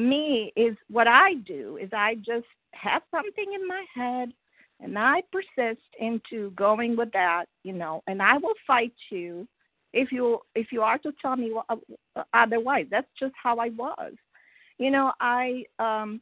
me is what I do is I just have something in my head and I persist into going with that, you know, and I will fight you if you if you are to tell me otherwise. That's just how I was. You know, I, um,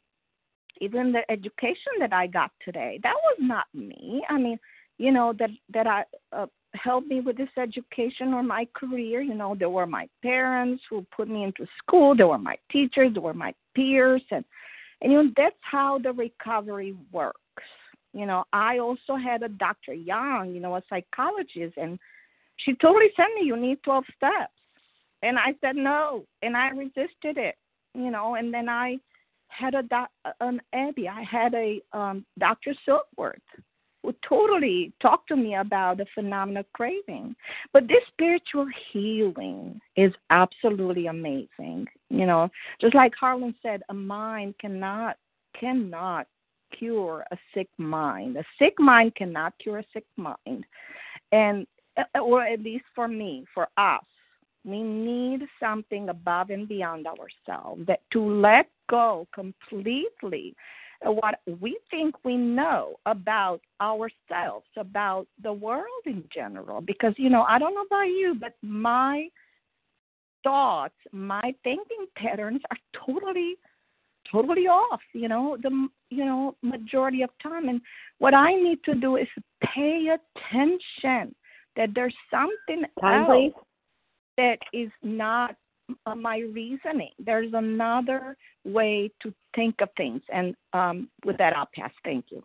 even the education that I got today, that was not me. I mean, you know, that, that I, uh, helped me with this education or my career. You know, there were my parents who put me into school. There were my teachers. There were my peers. And, and you know, that's how the recovery works. You know, I also had a Doctor Young, you know, a psychologist, and she totally said me, you need twelve steps. And I said no, and I resisted it, you know, and then I had a doc, an Abby. I had a um, Doctor Silkworth, who totally talked to me about the phenomenon of craving. But this spiritual healing is absolutely amazing. You know, just like Harlan said, a mind cannot cannot cure a sick mind. A sick mind cannot cure a sick mind. And, or at least for me, for us, we need something above and beyond ourselves, that to let go completely what we think we know about ourselves, about the world in general. Because, you know, I don't know about you, but my thoughts, my thinking patterns are totally, totally off, you know, the, you know, majority of time. And what I need to do is pay attention that there's something Time, else please. that is not uh, my reasoning. There's another way to think of things. And um, with that, I'll pass. Thank you.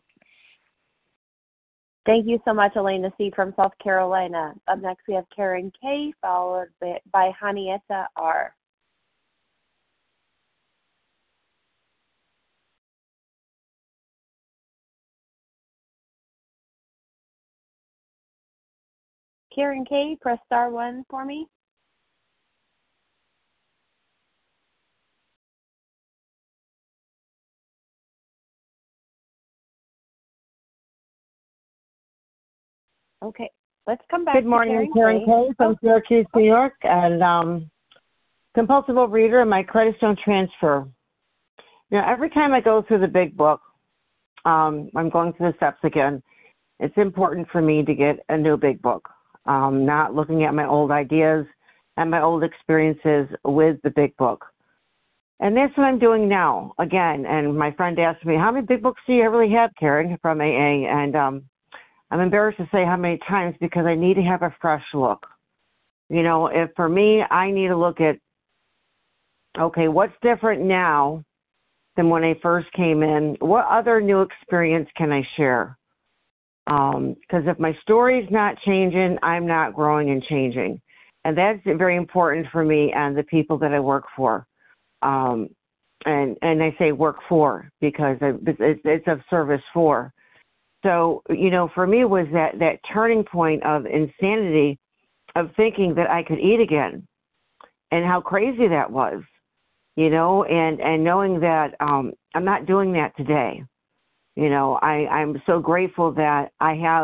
Thank you so much, Elena C. from South Carolina. Up next, we have Karen K., followed by Hanieta R. Karen K., press star one for me. Okay, let's come back. Good morning, to Karen Karen Kay K. from Syracuse, New York, and um, compulsive overeater and my credits don't transfer. You know, every time I go through the big book, um, I'm going through the steps again. It's important for me to get a new big book, um, not looking at my old ideas and my old experiences with the big book. And that's what I'm doing now, again. And my friend asked me, how many big books do you really have, Karen, from A A? And um, I'm embarrassed to say how many times because I need to have a fresh look. You know, if for me, I need to look at, okay, what's different now than when I first came in? What other new experience can I share? Because um, if my story's not changing, I'm not growing and changing. And that's very important for me and the people that I work for. Um, and, and I say work for because it's, it's of service for. So, you know, for me was that, that turning point of insanity of thinking that I could eat again and how crazy that was, you know, and, and knowing that um, I'm not doing that today. You know, I, I'm so grateful that I have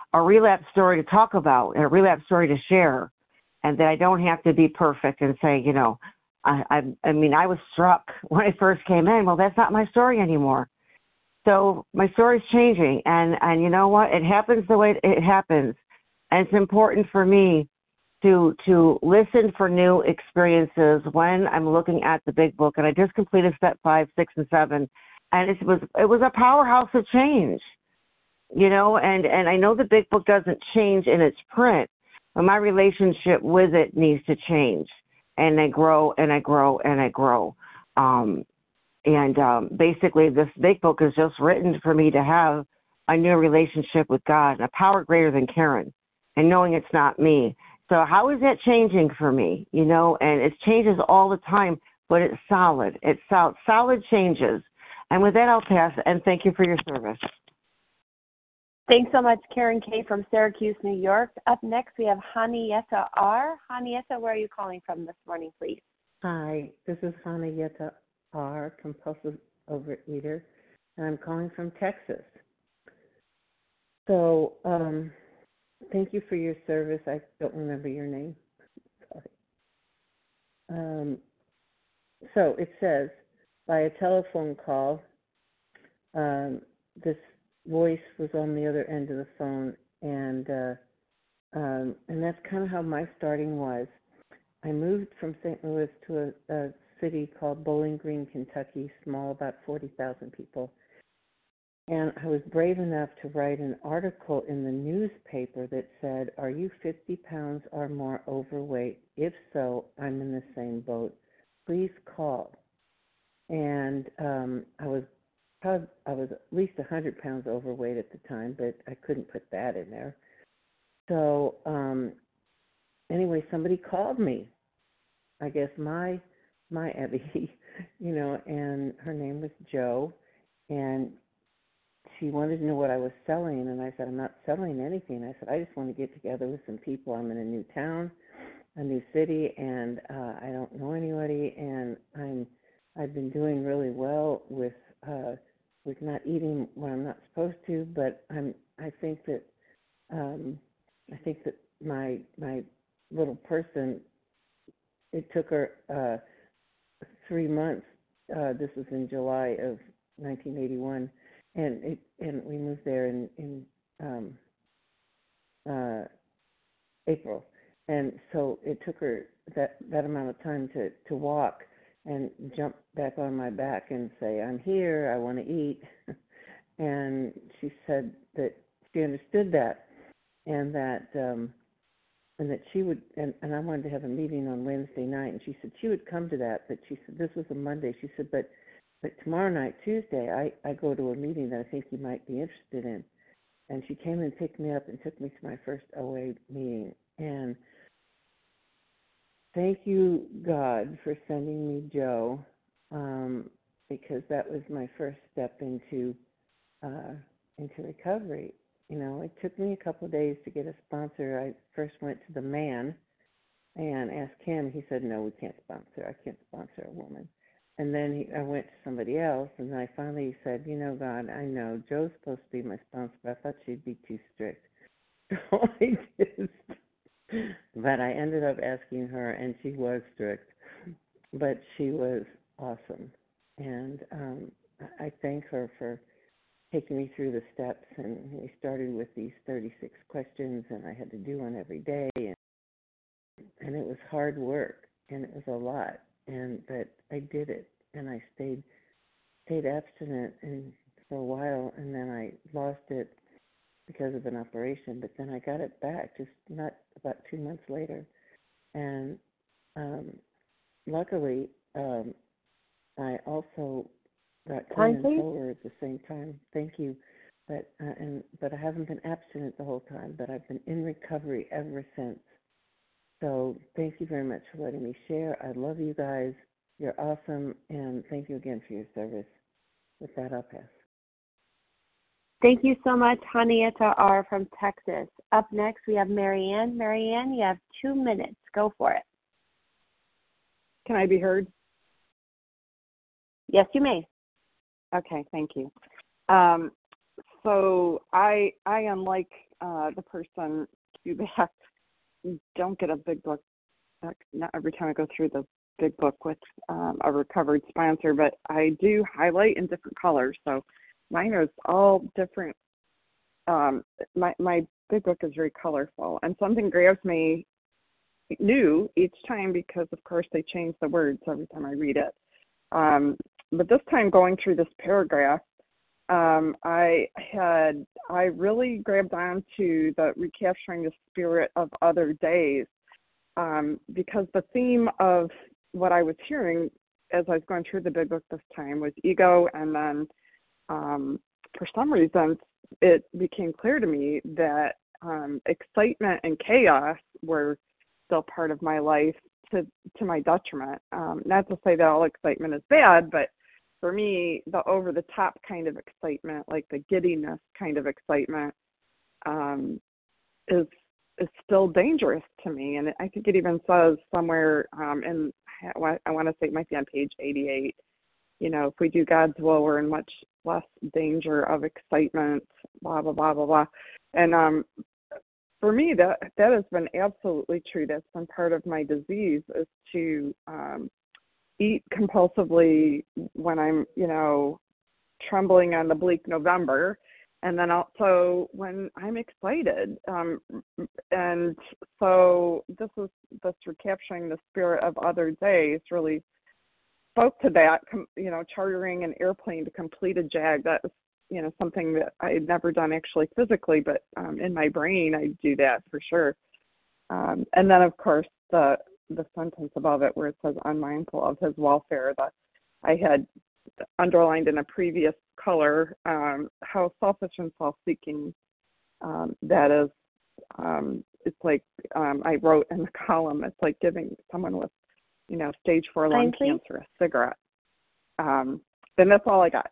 a relapse story to talk about and a relapse story to share, and that I don't have to be perfect and say, you know, I, I, I mean, I was struck when I first came in. Well, that's not my story anymore. So my story's changing, and, and you know what? It happens the way it happens, and it's important for me to to listen for new experiences when I'm looking at the big book. And I just completed step five, six, and seven, and it was it was a powerhouse of change, you know. And and I know the big book doesn't change in its print, but my relationship with it needs to change, and I grow and I grow and I grow. Um, and um, basically, this big book is just written for me to have a new relationship with God, and a power greater than Karen, and knowing it's not me. So how is that changing for me? You know, and it changes all the time, but it's solid. It's solid, solid changes. And with that, I'll pass, and thank you for your service. Thanks so much, Karen K. from Syracuse, New York. Up next, we have Hanieta R. Hanieta, where are you calling from this morning, please? Hi, this is Hanieta R., compulsive overeater, and I'm calling from Texas. So, um, thank you for your service. I don't remember your name. Sorry. Um, so it says, by a telephone call, um, this voice was on the other end of the phone, and uh, um, and that's kind of how my starting was. I moved from Saint Louis to a, a city called Bowling Green, Kentucky, small, about forty thousand people. And I was brave enough to write an article in the newspaper that said, are you fifty pounds or more overweight? If so, I'm in the same boat. Please call. And um, I was probably, I was at least one hundred pounds overweight at the time, but I couldn't put that in there. So um, anyway, somebody called me. I guess my my Abby, you know, and her name was Jo, and she wanted to know what I was selling, and I said, I'm not selling anything. I said, I just want to get together with some people. I'm in a new town, a new city, and uh, I don't know anybody, and I'm I've been doing really well with uh, with not eating when I'm not supposed to, but I'm I think that um, I think that my my little person, it took her uh, three months. Uh, this was in July of nineteen eighty-one. And it, and we moved there in in um, uh, April, and so it took her that, that amount of time to, to walk and jump back on my back and say, I'm here, I want to eat. And she said that she understood that, and that um, and that she would, and, and I wanted to have a meeting on Wednesday night, and she said she would come to that, but she said this was a Monday. She said, but But tomorrow night, Tuesday, I, I go to a meeting that I think you might be interested in. And she came and picked me up and took me to my first O A meeting. And thank you, God, for sending me Jo, um, because that was my first step into uh, into recovery. You know, it took me a couple of days to get a sponsor. I first went to the man and asked him. He said, no, we can't sponsor. I can't sponsor a woman. And then he, I went to somebody else, and I finally said, you know, God, I know Jo's supposed to be my sponsor, but I thought she'd be too strict. So I just, but I ended up asking her, and she was strict, but she was awesome. And um, I thank her for taking me through the steps, and we started with these thirty-six questions, and I had to do one every day, and, and it was hard work, and it was a lot. And but I did it, and I stayed stayed abstinent and for a while, and then I lost it because of an operation. But then I got it back, just not about two months later, and um, luckily um, I also got clean and sober at the same time. Thank you, but uh, and but I haven't been abstinent the whole time, but I've been in recovery ever since. So thank you very much for letting me share. I love you guys. You're awesome. And thank you again for your service. With that, I'll pass. Thank you so much, Hanieta R. from Texas. Up next, we have Marianne. Marianne, you have two minutes. Go for it. Can I be heard? Yes, you may. Okay, thank you. Um, so I, I unlike uh, the person cue back, don't get a big book. Not every time I go through the big book with um, a recovered sponsor, but I do highlight in different colors. So mine is all different. Um, my my big book is very colorful, and something grabs me new each time because, of course, they change the words every time I read it. Um, but this time, going through this paragraph, um, I had I really grabbed onto the recapturing the spirit of other days, um, because the theme of what I was hearing as I was going through the big book this time was ego, and then um, for some reason it became clear to me that um, excitement and chaos were still part of my life to to my detriment. Um, not to say that all excitement is bad, but for me, the over-the-top kind of excitement, like the giddiness kind of excitement, um, is is still dangerous to me. And I think it even says somewhere um, in, I want to say it might be on page eighty-eight, you know, if we do God's will, we're in much less danger of excitement, blah, blah, blah, blah, blah. And um, for me, that that has been absolutely true. That's been part of my disease, is to um, eat compulsively when I'm, you know, trembling on the bleak November, and then also when I'm excited. Um, and so this is this recapturing the spirit of other days really spoke to that. You know, chartering an airplane to complete a jag, that was, you know, something that I had never done actually physically, but um, in my brain I do that for sure. Um, and then of course the the sentence above it where it says unmindful of his welfare, that I had underlined in a previous color, um, how selfish and self-seeking um, that is. Um, it's like um, I wrote in the column, it's like giving someone with, you know, stage four lung cancer a cigarette. Um, and that's all I got.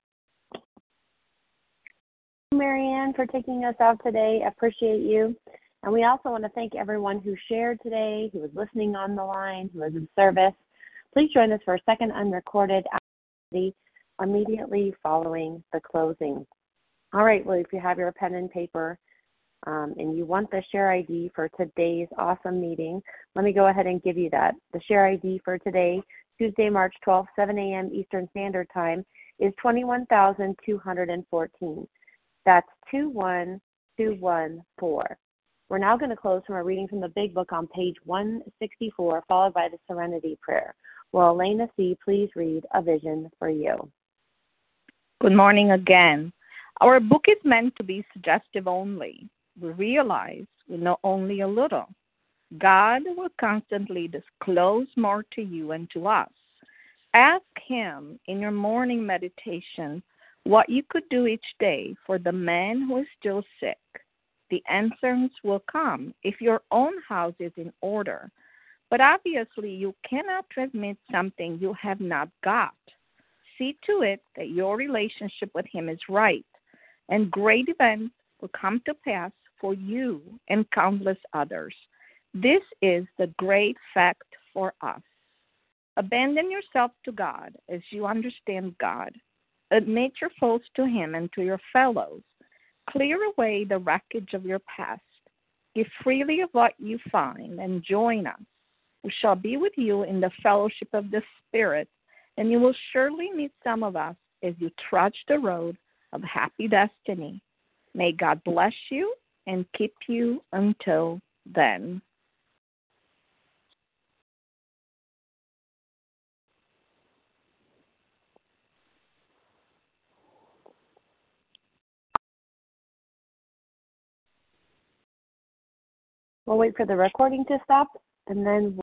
Marianne, for taking us out today. I appreciate you. And we also want to thank everyone who shared today, who was listening on the line, who was in service. Please join us for a second unrecorded activity immediately following the closing. All right, well, if you have your pen and paper um, and you want the share I D for today's awesome meeting, let me go ahead and give you that. The share I D for today, Tuesday, March twelfth, seven a.m. Eastern Standard Time, is twenty-one thousand two hundred fourteen. That's two one two one four. We're now going to close from a reading from the Big Book on page one sixty-four, followed by the Serenity Prayer. Will Elena C. please read A Vision for You? Good morning again. Our book is meant to be suggestive only. We realize we know only a little. God will constantly disclose more to you and to us. Ask Him in your morning meditation what you could do each day for the man who is still sick. The answers will come if your own house is in order. But obviously, you cannot transmit something you have not got. See to it that your relationship with Him is right, and great events will come to pass for you and countless others. This is the great fact for us. Abandon yourself to God as you understand God. Admit your faults to Him and to your fellows. Clear away the wreckage of your past. Give freely of what you find and join us. We shall be with you in the fellowship of the Spirit, and you will surely meet some of us as you trudge the road of happy destiny. May God bless you and keep you until then. We'll wait for the recording to stop, and then